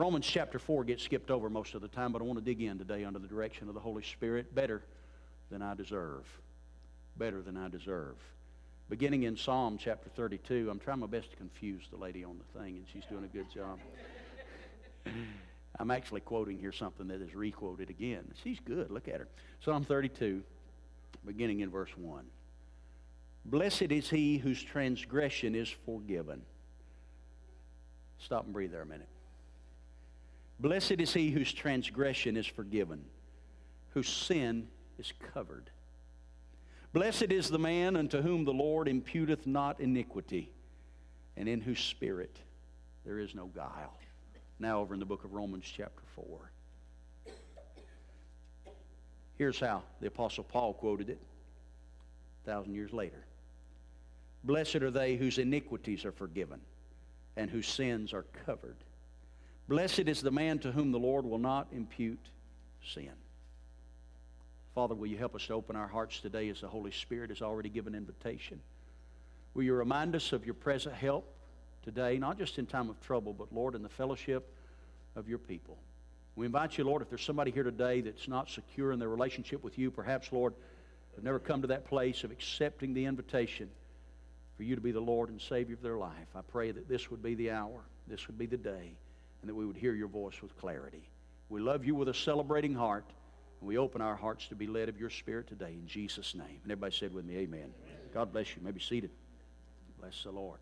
Romans chapter 4 gets skipped over most of the time, but I want to dig in today under the direction of the Holy Spirit. Better than I deserve. Better than I deserve. Beginning in Psalm chapter 32, I'm trying my best to confuse the lady on the thing, and she's doing a good job. I'm actually quoting here something that is re-quoted again. She's good. Look at her. Psalm 32, beginning in verse 1. Blessed is he whose transgression is forgiven. Stop and breathe there a minute. Blessed is he whose transgression is forgiven, whose sin is covered. Blessed is the man unto whom the Lord imputeth not iniquity, and in whose spirit there is no guile. Now over in the book of Romans chapter 4. Here's how the Apostle Paul quoted it 1,000 years later. Blessed are they whose iniquities are forgiven, and whose sins are covered. Blessed is the man to whom the Lord will not impute sin. Father, will you help us to open our hearts today as the Holy Spirit has already given invitation? Will you remind us of your present help today, not just in time of trouble, but, Lord, in the fellowship of your people. We invite you, Lord, if there's somebody here today that's not secure in their relationship with you, perhaps, Lord, have never come to that place of accepting the invitation for you to be the Lord and Savior of their life. I pray that this would be the hour, this would be the day, and that we would hear your voice with clarity. We love you with a celebrating heart, and we open our hearts to be led of your Spirit today in Jesus' name. And everybody said with me, amen. Amen. God bless you. You may be seated. Bless the Lord.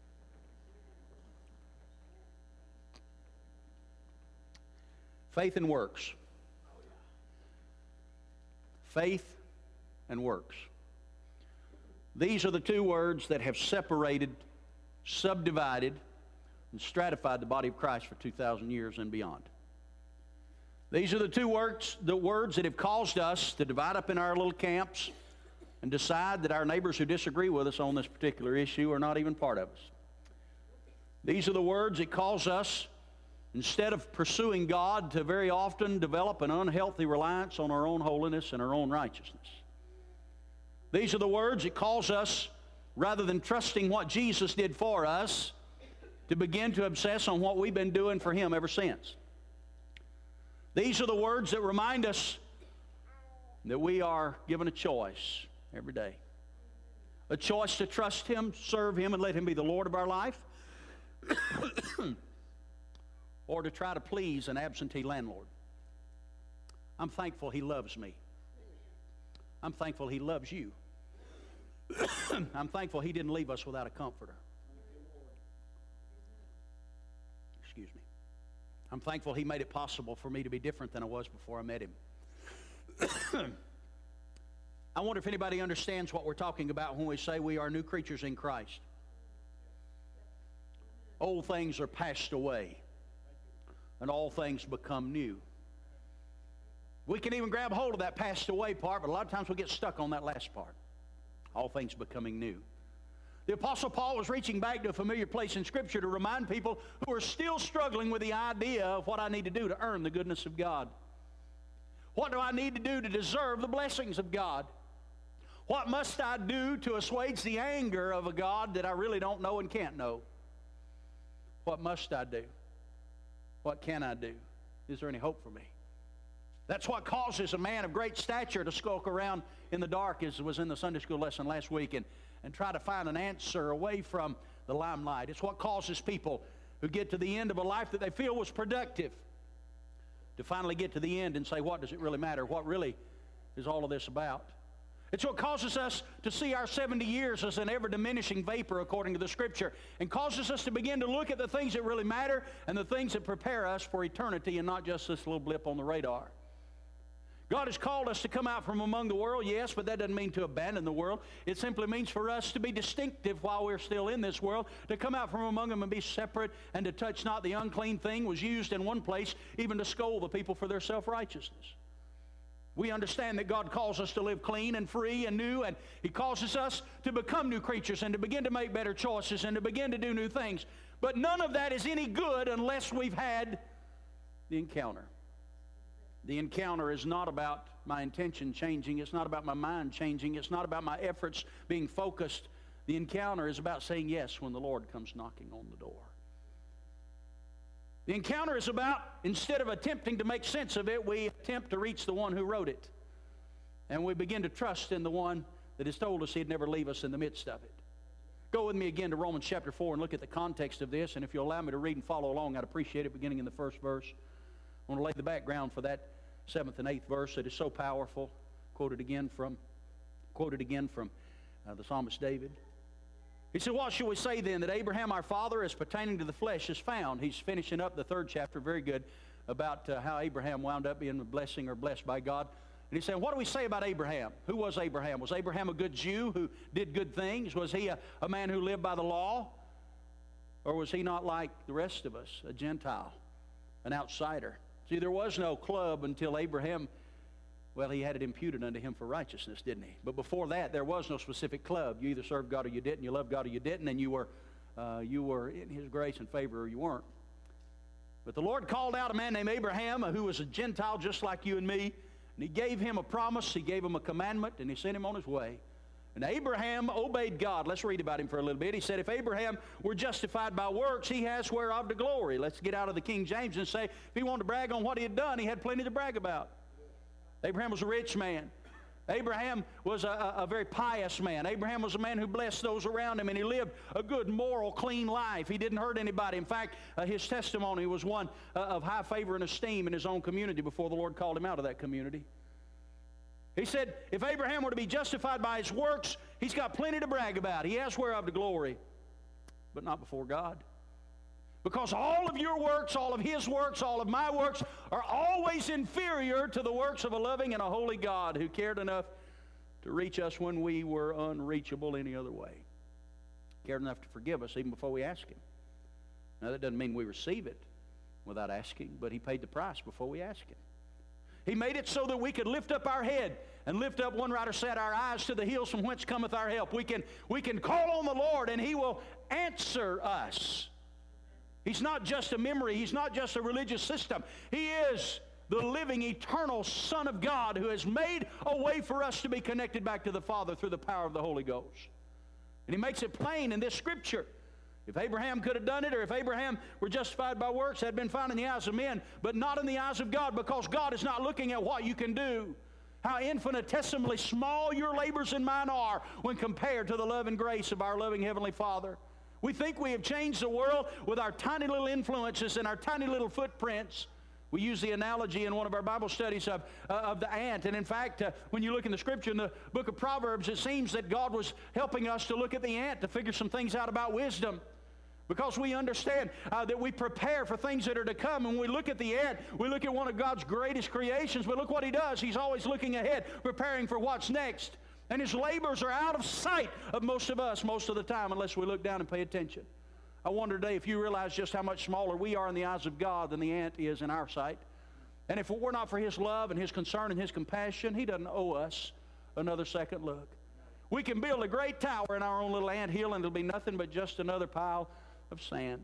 Faith and works. Faith and works. These are the two words that have separated, subdivided, and stratified the body of Christ for 2,000 years and beyond. These are the two words that have caused us to divide up in our little camps and decide that our neighbors who disagree with us on this particular issue are not even part of us. These are the words that cause us, instead of pursuing God, to very often develop an unhealthy reliance on our own holiness and our own righteousness. These are the words that cause us, rather than trusting what Jesus did for us, to begin to obsess on what we've been doing for Him ever since. These are the words that remind us that we are given a choice every day. A choice to trust Him, serve Him, and let Him be the Lord of our life, or to try to please an absentee landlord. I'm thankful He loves me. I'm thankful He loves you. I'm thankful He didn't leave us without a comforter. Excuse me. I'm thankful He made it possible for me to be different than I was before I met Him. I wonder if anybody understands what we're talking about when we say we are new creatures in Christ. Old things are passed away, and all things become new. We can even grab hold of that passed away part, but a lot of times we get stuck on that last part. All things becoming new. The Apostle Paul was reaching back to a familiar place in Scripture to remind people who are still struggling with the idea of what I need to do to earn the goodness of God. What do I need to do to deserve the blessings of God? What must I do to assuage the anger of a God that I really don't know and can't know? What must I do? What can I do? Is there any hope for me? That's what causes a man of great stature to skulk around in the dark, as was in the Sunday school lesson last week, and try to find an answer away from the limelight. It's what causes people who get to the end of a life that they feel was productive to finally get to the end and say, what does it really matter? What really is all of this about? It's what causes us to see our 70 years as an ever-diminishing vapor according to the Scripture, and causes us to begin to look at the things that really matter and the things that prepare us for eternity and not just this little blip on the radar. God has called us to come out from among the world, yes, but that doesn't mean to abandon the world. It simply means for us to be distinctive while we're still in this world, to come out from among them and be separate, and to touch not the unclean thing was used in one place even to scold the people for their self-righteousness. We understand that God calls us to live clean and free and new, and He causes us to become new creatures and to begin to make better choices and to begin to do new things. But none of that is any good unless we've had the encounter. The encounter is not about my intention changing. It's not about my mind changing. It's not about my efforts being focused. The encounter is about saying yes when the Lord comes knocking on the door. The encounter is about, instead of attempting to make sense of it, we attempt to reach the one who wrote it. And we begin to trust in the one that has told us he'd never leave us in the midst of it. Go with me again to Romans chapter 4 and look at the context of this. And if you'll allow me to read and follow along, I'd appreciate it, beginning in the first verse. I want to lay the background for that 7th and 8th verse that is so powerful. Quoted again from the psalmist David. He said, what shall we say then, that Abraham our father, as pertaining to the flesh, is found? He's finishing up the 3rd chapter, very good, about how Abraham wound up being a blessing or blessed by God. And he's saying, what do we say about Abraham? Who was Abraham? Was Abraham a good Jew who did good things? Was he a man who lived by the law? Or was he not like the rest of us, a Gentile, an outsider? See, there was no club until Abraham, well, he had it imputed unto him for righteousness, didn't he? But before that, there was no specific club. You either served God or you didn't. You loved God or you didn't. And you were in his grace and favor or you weren't. But the Lord called out a man named Abraham, who was a Gentile just like you and me. And he gave him a promise. He gave him a commandment. And he sent him on his way. And Abraham obeyed God. Let's read about him for a little bit. He said, if Abraham were justified by works, he has whereof to glory. Let's get out of the King James and say, if he wanted to brag on what he had done, he had plenty to brag about. Abraham was a rich man. Abraham was a very pious man. Abraham was a man who blessed those around him, and he lived a good, moral, clean life. He didn't hurt anybody. In fact, his testimony was one of high favor and esteem in his own community before the Lord called him out of that community. He said, if Abraham were to be justified by his works, he's got plenty to brag about. He has whereof to glory, but not before God. Because all of your works, all of his works, all of my works are always inferior to the works of a loving and a holy God who cared enough to reach us when we were unreachable any other way. Cared enough to forgive us even before we ask him. Now, that doesn't mean we receive it without asking, but he paid the price before we ask him. He made it so that we could lift up our head and lift up, one writer said, our eyes to the hills from whence cometh our help. We can call on the Lord and he will answer us. He's not just a memory. He's not just a religious system. He is the living, eternal Son of God who has made a way for us to be connected back to the Father through the power of the Holy Ghost. And he makes it plain in this scripture. If Abraham could have done it, or if Abraham were justified by works, that had been found in the eyes of men, but not in the eyes of God, because God is not looking at what you can do. How infinitesimally small your labors and mine are when compared to the love and grace of our loving Heavenly Father. We think we have changed the world with our tiny little influences and our tiny little footprints. We use the analogy in one of our Bible studies of the ant. And in fact, when you look in the scripture in the book of Proverbs, it seems that God was helping us to look at the ant to figure some things out about wisdom. Because we understand that we prepare for things that are to come. When we look at the ant, we look at one of God's greatest creations. But look what he does. He's always looking ahead, preparing for what's next. And his labors are out of sight of most of us most of the time unless we look down and pay attention. I wonder today if you realize just how much smaller we are in the eyes of God than the ant is in our sight. And if it were not for his love and his concern and his compassion, he doesn't owe us another second look. We can build a great tower in our own little anthill and it'll be nothing but just another pile of sand.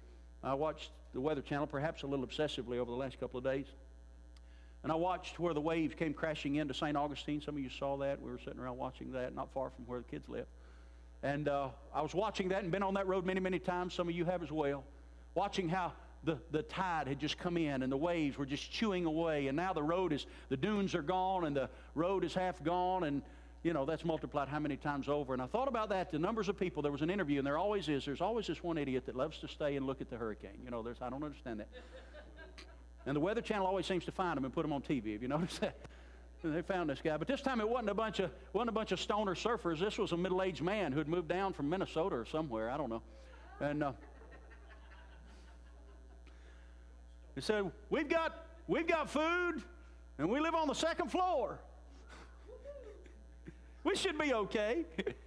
I watched the Weather Channel perhaps a little obsessively over the last couple of days. And I watched where the waves came crashing into St. Augustine. Some of you saw that. We were sitting around watching that, not far from where the kids live. And I was watching that and been on that road many, many times. Some of you have as well. Watching how the tide had just come in and the waves were just chewing away. And now the dunes are gone and the road is half gone. And, you know, that's multiplied how many times over. And I thought about that, the numbers of people. There was an interview, and there always is. There's always this one idiot that loves to stay and look at the hurricane. You know, I don't understand that. And the Weather Channel always seems to find them and put them on TV. Have you noticed that? And they found this guy. But this time it wasn't a bunch of stoner surfers. This was a middle-aged man who had moved down from Minnesota or somewhere. I don't know. And he said, we've got food, and we live on the second floor. We should be okay.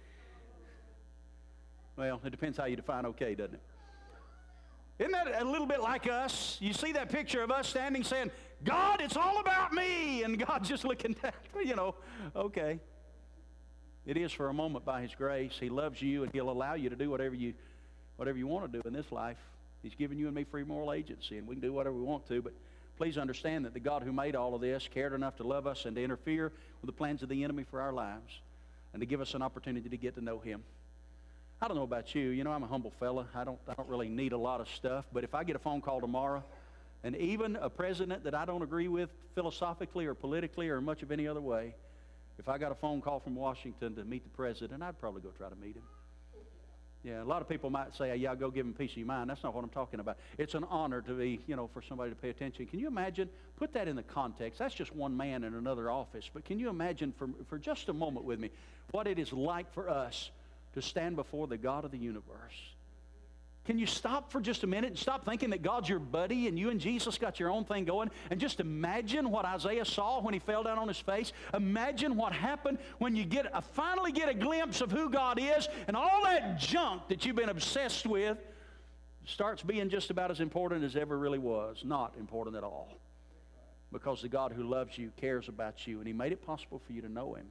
Well, it depends how you define okay, doesn't it? Isn't that a little bit like us? You see that picture of us standing saying, God, it's all about me. And God just looking down, you know, okay. It is for a moment by his grace. He loves you and he'll allow you to do whatever you want to do in this life. He's given you and me free moral agency and we can do whatever we want to. But please understand that the God who made all of this cared enough to love us and to interfere with the plans of the enemy for our lives and to give us an opportunity to get to know him. I don't know about you. You know, I'm a humble fella. I don't really need a lot of stuff. But if I get a phone call tomorrow, and even a president that I don't agree with philosophically or politically or much of any other way, if I got a phone call from Washington to meet the president, I'd probably go try to meet him. Yeah, a lot of people might say, yeah, go give him peace of your mind. That's not what I'm talking about. It's an honor to be, for somebody to pay attention. Can you imagine? Put that in the context. That's just one man in another office. But can you imagine for just a moment with me what it is like for us to stand before the God of the universe? Can you stop for just a minute and stop thinking that God's your buddy and you and Jesus got your own thing going, and just imagine what Isaiah saw when he fell down on his face? Imagine what happened when you finally get a glimpse of who God is, and all that junk that you've been obsessed with starts being just about as important as ever really was. Not important at all. Because the God who loves you cares about you, and he made it possible for you to know him.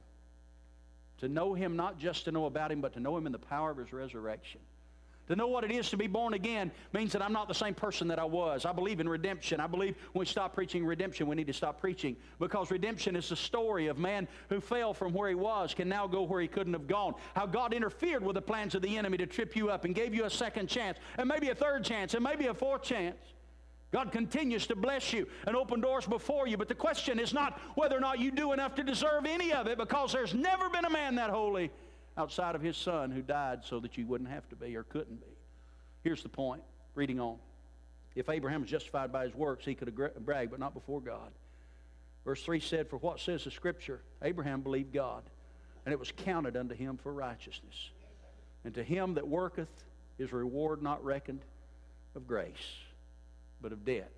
To know him, not just to know about him, but to know him in the power of his resurrection. To know what it is to be born again means that I'm not the same person that I was. I believe in redemption. I believe when we stop preaching redemption, we need to stop preaching. Because redemption is the story of man who fell from where he was, can now go where he couldn't have gone. How God interfered with the plans of the enemy to trip you up and gave you a second chance, and maybe a third chance, and maybe a fourth chance. God continues to bless you and open doors before you. But the question is not whether or not you do enough to deserve any of it, because there's never been a man that holy outside of his Son who died so that you wouldn't have to be or couldn't be. Here's the point. Reading on. If Abraham was justified by his works, he could have bragged, but not before God. Verse 3 said, for what says the Scripture? Abraham believed God, and it was counted unto him for righteousness. And to him that worketh is reward not reckoned of grace, but of debt.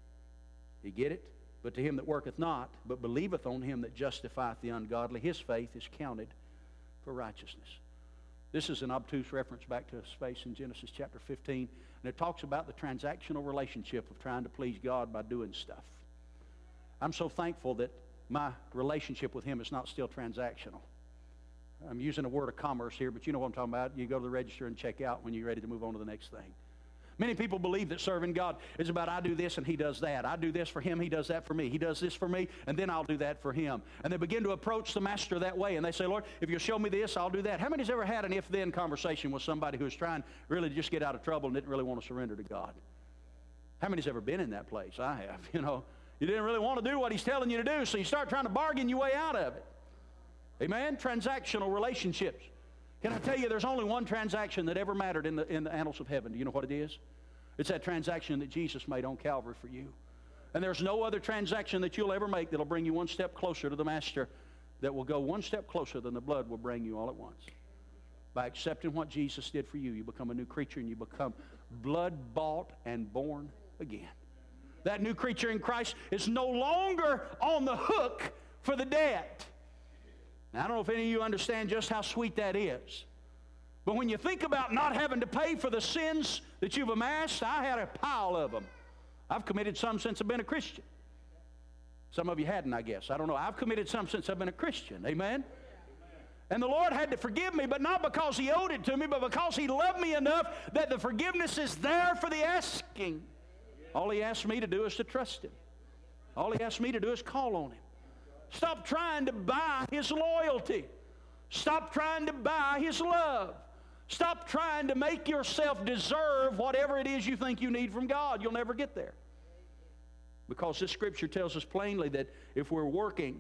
You get it? But to him that worketh not, but believeth on him that justifieth the ungodly, his faith is counted for righteousness. This is an obtuse reference back to a space in Genesis chapter 15, and it talks about the transactional relationship of trying to please God by doing stuff. I'm so thankful that my relationship with him is not still transactional. I'm using a word of commerce here, but you know what I'm talking about. You go to the register and check out when you're ready to move on to the next thing. Many people believe that serving God is about I do this and he does that. I do this for him, he does that for me. He does this for me, and then I'll do that for him. And they begin to approach the master that way, and they say, Lord, if you'll show me this, I'll do that. How many's ever had an if-then conversation with somebody who was trying really to just get out of trouble and didn't really want to surrender to God? How many's ever been in that place? I have. You didn't really want to do what he's telling you to do, so you start trying to bargain your way out of it. Amen? Transactional relationships. Can I tell you, there's only one transaction that ever mattered in the annals of heaven. Do you know what it is? It's that transaction that Jesus made on Calvary for you. And there's no other transaction that you'll ever make that'll bring you one step closer to the Master, that will go one step closer than the blood will bring you all at once. By accepting what Jesus did for you, you become a new creature, and you become blood-bought and born again. That new creature in Christ is no longer on the hook for the debt. Now, I don't know if any of you understand just how sweet that is. But when you think about not having to pay for the sins that you've amassed, I had a pile of them. I've committed some since I've been a Christian. Some of you hadn't, I guess. I don't know. I've committed some since I've been a Christian. Amen? And the Lord had to forgive me, but not because he owed it to me, but because he loved me enough that the forgiveness is there for the asking. All he asked me to do is to trust him. All he asked me to do is call on him. Stop trying to buy his loyalty. Stop trying to buy his love. Stop trying to make yourself deserve whatever it is you think you need from God. You'll never get there. Because this scripture tells us plainly that if we're working,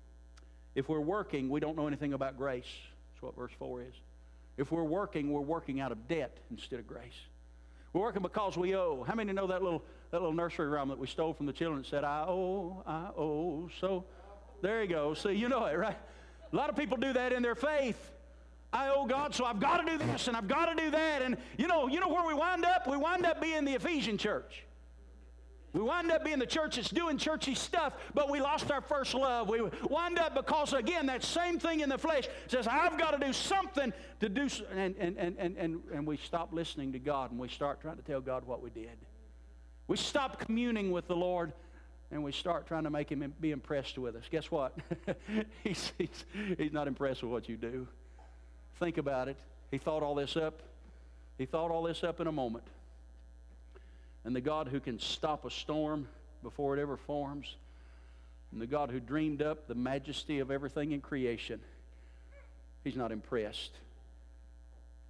we don't know anything about grace. That's what verse 4 is. If we're working out of debt instead of grace. We're working because we owe. How many know that little nursery rhyme that we stole from the children that said, I owe. So there you go. See, you know it, right? A lot of people do that in their faith. I owe God, so I've got to do this and I've got to do that. And you know where we wind up? We wind up being the Ephesian church. We wind up being the church that's doing churchy stuff, but we lost our first love. We wind up because, again, that same thing in the flesh says, I've got to do something to do, and we stop listening to God, and we start trying to tell God what we did. We stop communing with the Lord, and we start trying to make him be impressed with us. Guess what? he's not impressed with what you do. Think about it. He thought all this up. He thought all this up in a moment. And the God who can stop a storm before it ever forms, and the God who dreamed up the majesty of everything in creation, he's not impressed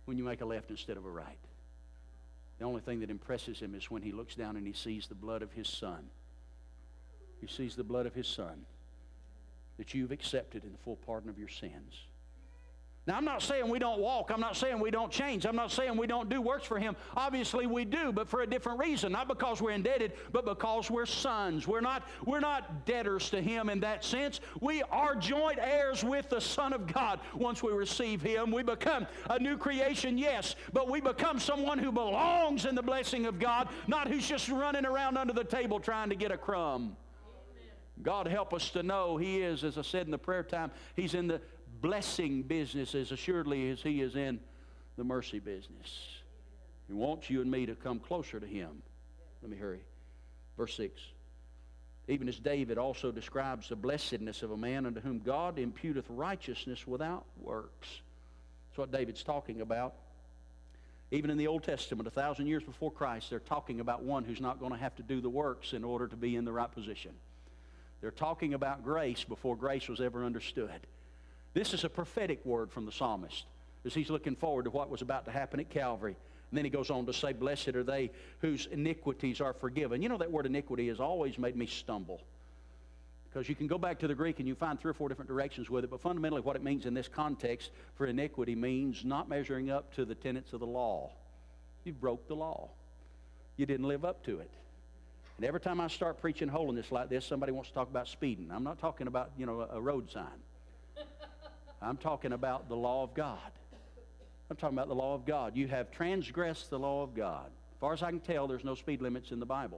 when you make a left instead of a right. The only thing that impresses him is when he looks down and he sees the blood of his Son. He sees the blood of his Son that you've accepted in the full pardon of your sins. Now, I'm not saying we don't walk. I'm not saying we don't change. I'm not saying we don't do works for Him. Obviously, we do, but for a different reason. Not because we're indebted, but because we're sons. We're not debtors to Him in that sense. We are joint heirs with the Son of God once we receive Him. We become a new creation, yes, but we become someone who belongs in the blessing of God, not who's just running around under the table trying to get a crumb. God help us to know He is, as I said in the prayer time, He's in the blessing business as assuredly as He is in the mercy business. He wants you and me to come closer to Him. Let me hurry. Verse 6. Even as David also describes the blessedness of a man unto whom God imputeth righteousness without works. That's what David's talking about. Even in the Old Testament, 1,000 years before Christ, they're talking about one who's not going to have to do the works in order to be in the right position. They're talking about grace before grace was ever understood. This is a prophetic word from the psalmist as he's looking forward to what was about to happen at Calvary. And then he goes on to say, blessed are they whose iniquities are forgiven. You know, that word iniquity has always made me stumble. Because you can go back to the Greek and you find 3 or 4 different directions with it. But fundamentally what it means in this context for iniquity means not measuring up to the tenets of the law. You broke the law. You didn't live up to it. And every time I start preaching holiness like this, somebody wants to talk about speeding. I'm not talking about, a road sign. I'm talking about the law of God. I'm talking about the law of God. You have transgressed the law of God. As far as I can tell, there's no speed limits in the Bible.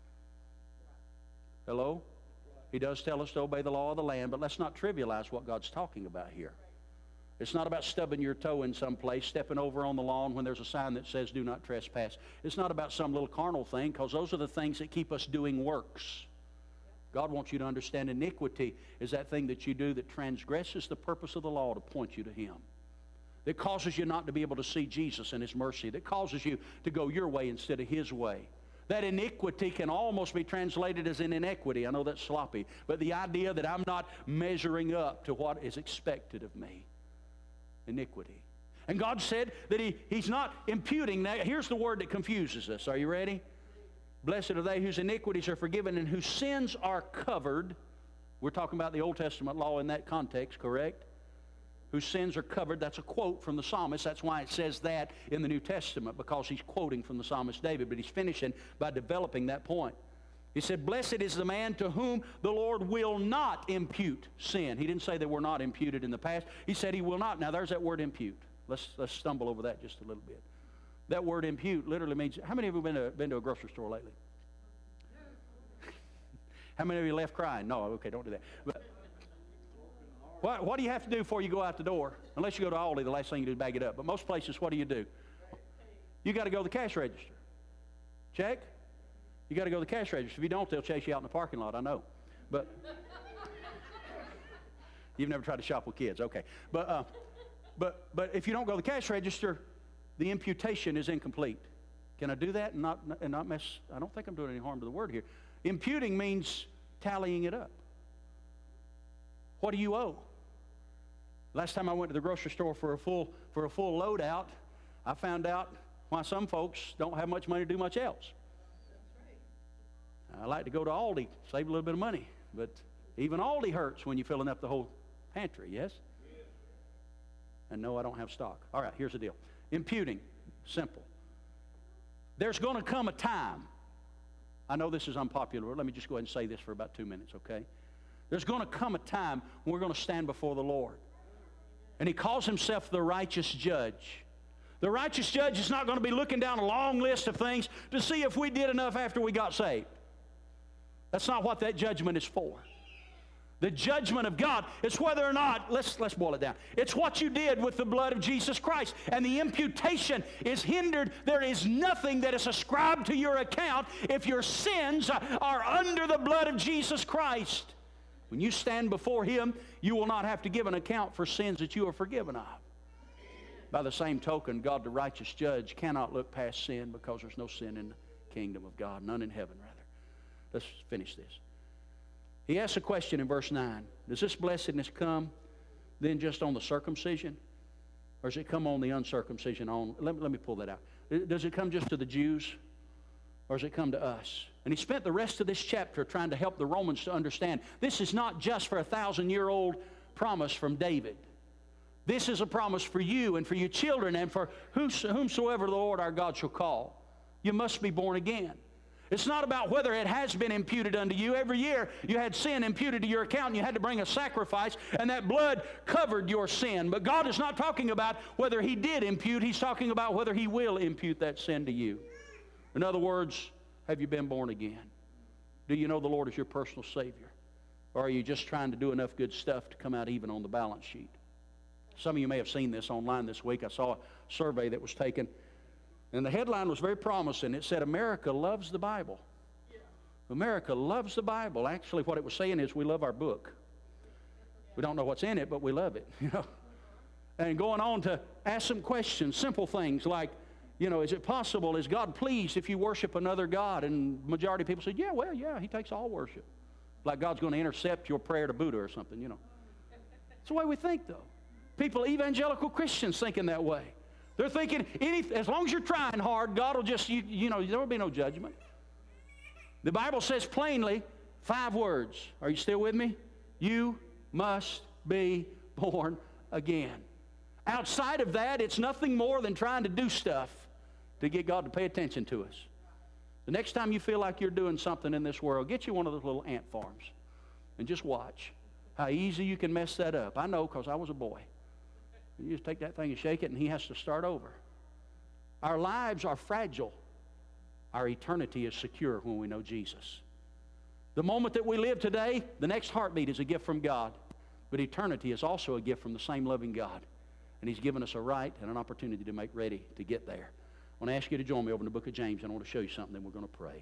Hello? He does tell us to obey the law of the land, but let's not trivialize what God's talking about here. It's not about stubbing your toe in some place, stepping over on the lawn when there's a sign that says do not trespass. It's not about some little carnal thing, because those are the things that keep us doing works. God wants you to understand iniquity is that thing that you do that transgresses the purpose of the law to point you to Him. That causes you not to be able to see Jesus and His mercy. That causes you to go your way instead of His way. That iniquity can almost be translated as an inequity. I know that's sloppy. But the idea that I'm not measuring up to what is expected of me. Iniquity. And God said that He's not imputing. Now, here's the word that confuses us. Are you ready? Blessed are they whose iniquities are forgiven and whose sins are covered. We're talking about the Old Testament law in that context, correct? Whose sins are covered. That's a quote from the psalmist. That's why it says that in the New Testament, because he's quoting from the psalmist David. But he's finishing by developing that point. He said, blessed is the man to whom the Lord will not impute sin. He didn't say they were not imputed in the past. He said He will not. Now there's that word impute. Let's stumble over that just a little bit. That word impute literally means, how many of you have been to a grocery store lately? How many of you left crying? No, okay, don't do that. But what do you have to do before you go out the door? Unless you go to Aldi, the last thing you do is bag it up. But most places, what do? You got to go to the cash register. Check? You got to go to the cash register. If you don't, they'll chase you out in the parking lot, I know. But you've never tried to shop with kids, okay. But if you don't go to the cash register, the imputation is incomplete. Can I do that and not mess? I don't think I'm doing any harm to the word here. Imputing means tallying it up. What do you owe? Last time I went to the grocery store for a full loadout, I found out why some folks don't have much money to do much else. I like to go to Aldi, save a little bit of money, but even Aldi hurts when you're filling up the whole pantry, yes? And no, I don't have stock. All right, here's the deal. Imputing, simple. There's going to come a time, I know this is unpopular, let me just go ahead and say this for about 2 minutes, okay? There's going to come a time when we're going to stand before the Lord. And He calls Himself the righteous judge. The righteous judge is not going to be looking down a long list of things to see if we did enough after we got saved. That's not what that judgment is for. The judgment of God is whether or not, let's boil it down. It's what you did with the blood of Jesus Christ. And the imputation is hindered. There is nothing that is ascribed to your account if your sins are under the blood of Jesus Christ. When you stand before Him, you will not have to give an account for sins that you are forgiven of. By the same token, God the righteous judge cannot look past sin, because there's no sin in the kingdom of God. None in heaven, rather. Let's finish this. He asks a question in verse 9. Does this blessedness come then just on the circumcision? Or does it come on the uncircumcision on? Let me pull that out. Does it come just to the Jews? Or does it come to us? And he spent the rest of this chapter trying to help the Romans to understand this is not just for a 1,000-year-old promise from David. This is a promise for you and for your children and for whomsoever the Lord our God shall call. You must be born again. It's not about whether it has been imputed unto you. Every year you had sin imputed to your account and you had to bring a sacrifice, and that blood covered your sin. But God is not talking about whether he did impute. He's talking about whether he will impute that sin to you. In other words, have you been born again? Do you know the Lord as your personal Savior? Or are you just trying to do enough good stuff to come out even on the balance sheet? Some of you may have seen this online this week. I saw a survey that was taken, and the headline was very promising. It said, America loves the Bible. America loves the Bible. Actually, what it was saying is we love our book. We don't know what's in it, but we love it. And going on to ask some questions, simple things like, is it possible, is God pleased if you worship another God? And the majority of people said, yeah, he takes all worship. Like God's going to intercept your prayer to Buddha or something, It's the way we think, though. People, evangelical Christians, thinking that way. They're thinking, as long as you're trying hard, God will just, there will be no judgment. The Bible says plainly, 5 words. Are you still with me? You must be born again. Outside of that, it's nothing more than trying to do stuff to get God to pay attention to us. The next time you feel like you're doing something in this world, get you one of those little ant farms and just watch how easy you can mess that up. I know, because I was a boy. You just take that thing and shake it, and he has to start over. Our lives are fragile. Our eternity is secure when we know Jesus. The moment that we live today, the next heartbeat is a gift from God. But eternity is also a gift from the same loving God. And he's given us a right and an opportunity to make ready to get there. I want to ask you to join me over in the book of James, and I want to show you something, then we're going to pray.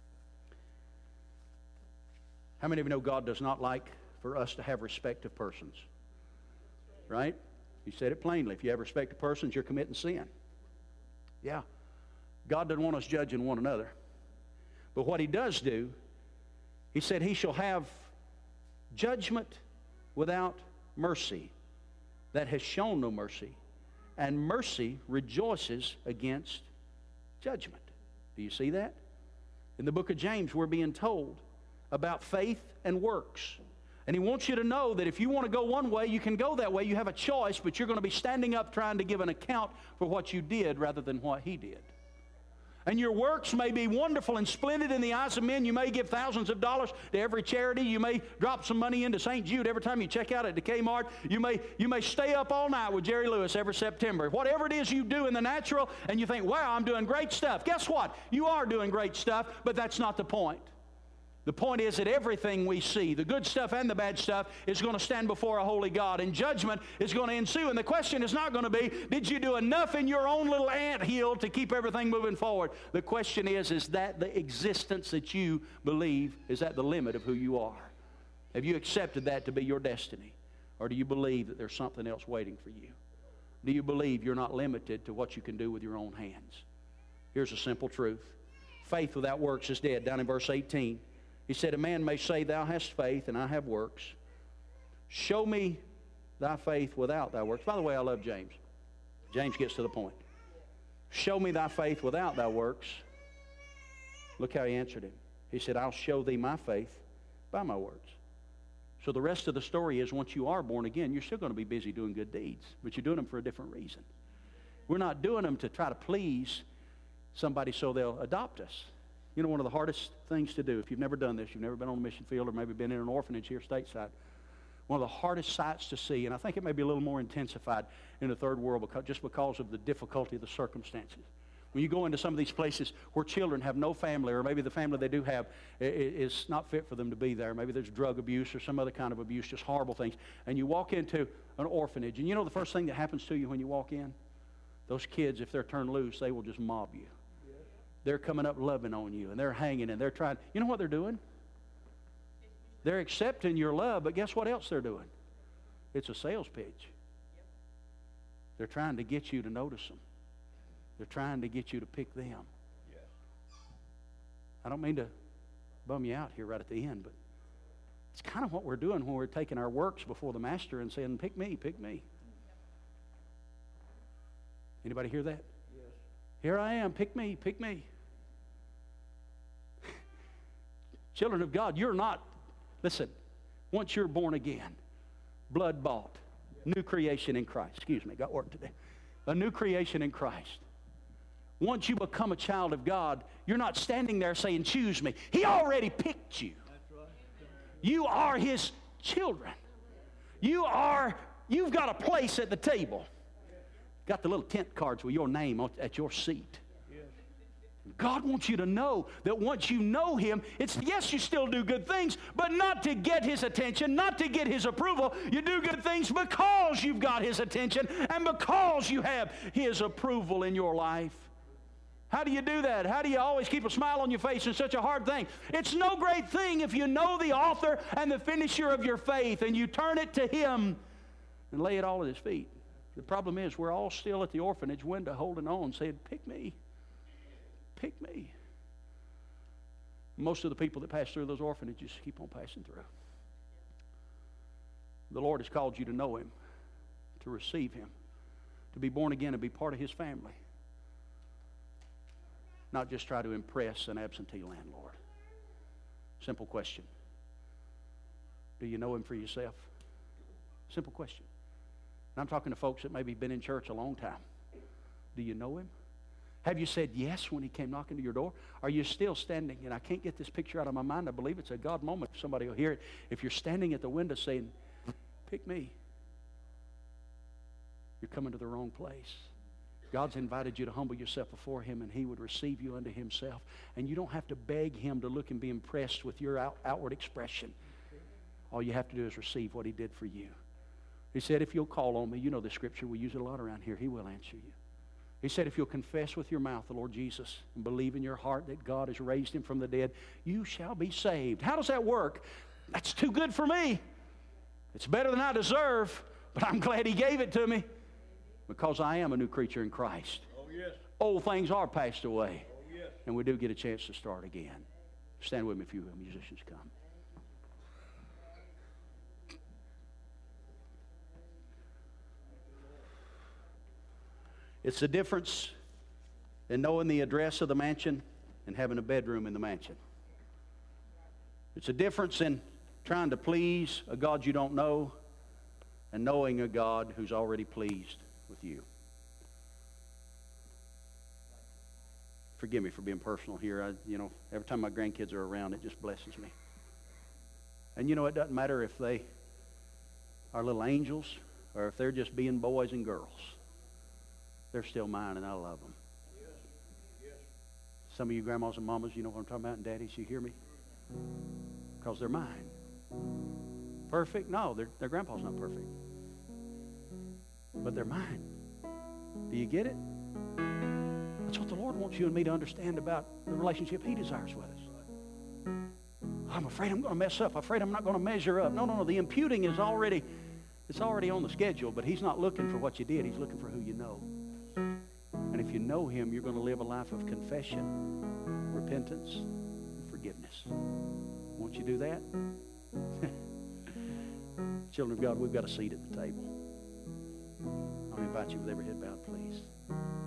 How many of you know God does not like for us to have respect of persons? Right? He said it plainly. If you have respect of persons, you're committing sin. Yeah. God doesn't want us judging one another. But what he does do, he said he shall have judgment without mercy that has shown no mercy. And mercy rejoices against judgment. Do you see that? In the book of James, we're being told about faith and works. And he wants you to know that if you want to go one way, you can go that way. You have a choice, but you're going to be standing up trying to give an account for what you did rather than what he did. And your works may be wonderful and splendid in the eyes of men. You may give thousands of dollars to every charity. You may drop some money into St. Jude every time you check out at the Kmart. You may stay up all night with Jerry Lewis every September. Whatever it is you do in the natural, and you think, wow, I'm doing great stuff. Guess what? You are doing great stuff, but that's not the point. The point is that everything we see, the good stuff and the bad stuff, is going to stand before a holy God, and judgment is going to ensue. And the question is not going to be, did you do enough in your own little anthill to keep everything moving forward? The question is that the existence that you believe, is that the limit of who you are? Have you accepted that to be your destiny? Or do you believe that there's something else waiting for you? Do you believe you're not limited to what you can do with your own hands? Here's a simple truth. Faith without works is dead. Down in verse 18. He said, a man may say, thou hast faith, and I have works. Show me thy faith without thy works. By the way, I love James. James gets to the point. Show me thy faith without thy works. Look how he answered him. He said, I'll show thee my faith by my works. So the rest of the story is, once you are born again, you're still going to be busy doing good deeds, but you're doing them for a different reason. We're not doing them to try to please somebody so they'll adopt us. You know, one of the hardest things to do, if you've never done this, you've never been on a mission field or maybe been in an orphanage here stateside, one of the hardest sights to see, and I think it may be a little more intensified in the third world just because of the difficulty of the circumstances. When you go into some of these places where children have no family, or maybe the family they do have is not fit for them to be there. Maybe there's drug abuse or some other kind of abuse, just horrible things. And you walk into an orphanage, and you know the first thing that happens to you when you walk in? Those kids, if they're turned loose, they will just mob you. They're coming up loving on you, and they're hanging, and they're trying. You know what they're doing? They're accepting your love, but guess what else they're doing? It's a sales pitch. They're trying to get you to notice them. They're trying to get you to pick them. I don't mean to bum you out here right at the end, but it's kind of what we're doing when we're taking our works before the Master and saying, pick me, pick me. Anybody hear that? Yes. Here I am. Pick me. Pick me. Children of God, you're not, listen, once you're born again, blood bought, new creation in Christ. Excuse me, got work today. A new creation in Christ. Once you become a child of God, you're not standing there saying, choose me. He already picked you. You are His children. You've got a place at the table. Got the little tent cards with your name at your seat. God wants you to know that once you know Him, it's, yes, you still do good things, but not to get His attention, not to get His approval. You do good things because you've got His attention and because you have His approval in your life. How do you do that? How do you always keep a smile on your face in such a hard thing? It's no great thing if you know the author and the finisher of your faith and you turn it to Him and lay it all at His feet. The problem is we're all still at the orphanage window holding on, saying, pick me. Pick me. Most of the people that pass through those orphanages keep on passing through. The Lord has called you to know Him, to receive Him, to be born again and be part of His family. Not just try to impress an absentee landlord. Simple question. Do you know Him for yourself? Simple question. And I'm talking to folks that maybe been in church a long time. Do you know Him? Have you said yes when He came knocking to your door? Are you still standing? And I can't get this picture out of my mind. I believe it's a God moment. Somebody will hear it. If you're standing at the window saying, pick me, you're coming to the wrong place. God's invited you to humble yourself before Him, and He would receive you unto Himself. And you don't have to beg Him to look and be impressed with your outward expression. All you have to do is receive what He did for you. He said, if you'll call on me, you know the scripture, we use it a lot around here, He will answer you. He said, if you'll confess with your mouth the Lord Jesus and believe in your heart that God has raised Him from the dead, you shall be saved. How does that work? That's too good for me. It's better than I deserve, but I'm glad He gave it to me because I am a new creature in Christ. Oh, yes. Old things are passed away, Oh, yes. and we do get a chance to start again. Stand with me if you will, musicians come. It's the difference in knowing the address of the mansion and having a bedroom in the mansion. It's a difference in trying to please a God you don't know and knowing a God who's already pleased with you. Forgive me for being personal here. Every time my grandkids are around, it just blesses me. And it doesn't matter if they are little angels or if they're just being boys and girls. They're still mine, and I love them. Yes. Yes. Some of you grandmas and mamas, you know what I'm talking about, and daddies, you hear me? Because they're mine. Perfect? No, their grandpa's not perfect. But they're mine. Do you get it? That's what the Lord wants you and me to understand about the relationship He desires with us. I'm afraid I'm going to mess up. I'm afraid I'm not going to measure up. No. The imputing is already on the schedule, but He's not looking for what you did. He's looking for who you know. And if you know Him, you're going to live a life of confession, repentance, and forgiveness. Won't you do that? Children of God, we've got a seat at the table. I'll invite you with every head bowed, please.